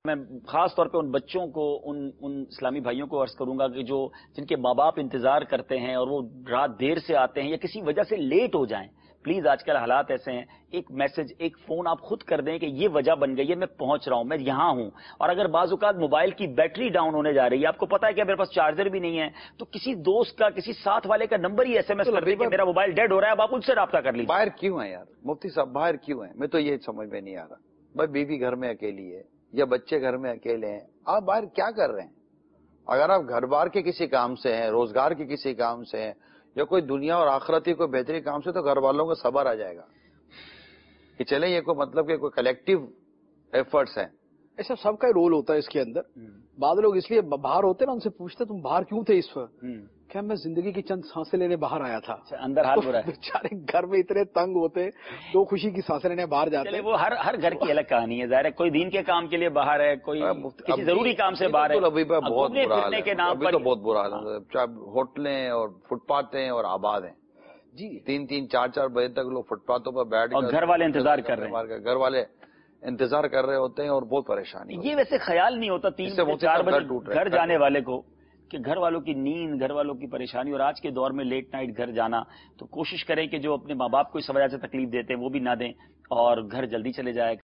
میں خاص طور پہ ان بچوں کو ان اسلامی بھائیوں کو عرض کروں گا کہ جن کے ماں باپ انتظار کرتے ہیں اور وہ رات دیر سے آتے ہیں یا کسی وجہ سے لیٹ ہو جائیں، پلیز آج کل حالات ایسے ہیں، ایک میسج ایک فون آپ خود کر دیں کہ یہ وجہ بن گئی ہے، میں پہنچ رہا ہوں، میں یہاں ہوں۔ اور اگر بعض اوقات موبائل کی بیٹری ڈاؤن ہونے جا رہی ہے، آپ کو پتا ہے کہ میرے پاس چارجر بھی نہیں ہے، تو کسی دوست کا کسی ساتھ والے کا نمبر ہی ایس ایم ایس کر دیں کہ میرا موبائل ڈیڈ ہو رہا ہے، اب آپ ان سے رابطہ کر لیجیے۔ باہر کیوں ہیں یار مفتی صاحب، باہر کیوں ہیں؟ میں تو یہ سمجھ میں نہیں آ رہا۔ بھائی بیوی گھر میں اکیلی ہے یا بچے گھر میں اکیلے ہیں، آپ باہر کیا کر رہے ہیں؟ اگر آپ گھر بار کے کسی کام سے ہیں، روزگار کے کسی کام سے ہیں، یا کوئی دنیا اور آخرتی کوئی بہتری کام سے، تو گھر والوں کو صبر آ جائے گا کہ چلیں یہ کوئی مطلب کہ کوئی کلیکٹیو ایفرٹس ہیں۔ ایسا سب کا رول ہوتا ہے اس کے اندر۔ بعض لوگ اس لیے باہر ہوتے نا، ان سے پوچھتے تم باہر کیوں تھے اس وقت؟ کہ میں زندگی کی چند سانسیں لینے باہر آیا تھا۔ اندر حال برا ہے، بیچارے گھر میں اتنے تنگ ہوتے، دو خوشی کی سانسیں لینے باہر جاتے۔ وہ ہر گھر کی الگ کہانی ہے، ظاہر ہے کوئی دین کے کام کے لیے باہر ہے، کوئی کسی ضروری کام سے باہر ہے۔ ابھی بہت برا حال ہے، کے نام ابھی پر تو بہت برا حال ہے، چاہے ہوٹلیں اور فٹ پاتھ ہیں اور آباد ہیں جی، 3-3 4-4 بجے تک لوگ فٹ پاتھوں پر بیٹھ اور گھر والے انتظار کر رہے ہیں، گھر والے انتظار کر رہے ہوتے ہیں اور بہت پریشانی۔ یہ ویسے خیال نہیں ہوتا 3-4 بجے گھر جانے والے کو کہ گھر والوں کی نیند، گھر والوں کی پریشانی، اور آج کے دور میں لیٹ نائٹ گھر جانا، تو کوشش کریں کہ جو اپنے ماں باپ کو اس وجہ سے تکلیف دیتے ہیں وہ بھی نہ دیں اور گھر جلدی چلے جائے۔